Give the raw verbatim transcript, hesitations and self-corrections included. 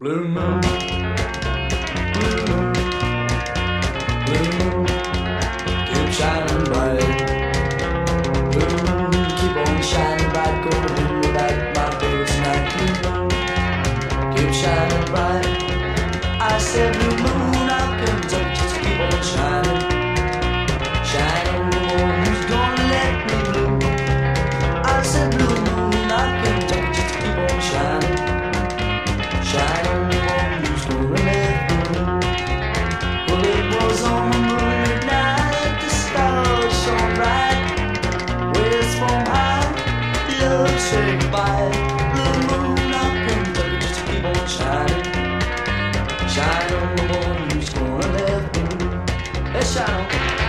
Blue moon, blue moon, blue moon, keep shining bright. Blue moon, keep on shining bright, gonna do me like my baby tonight. Blue moon, keep shining bright. I said blue moon, I can touch it, keep on shining. Shine on the one who's gonna let me blue. I said blue moon, I can touch it, keep on shining. Shine on the one who's gonna let me blue. Well, it was on a moonlit night, the stars shone bright. West from high, love said goodbye. Blue moon, I can touch it, keep on shining. Shine on the one who's gonna let me blue. Let's shine on.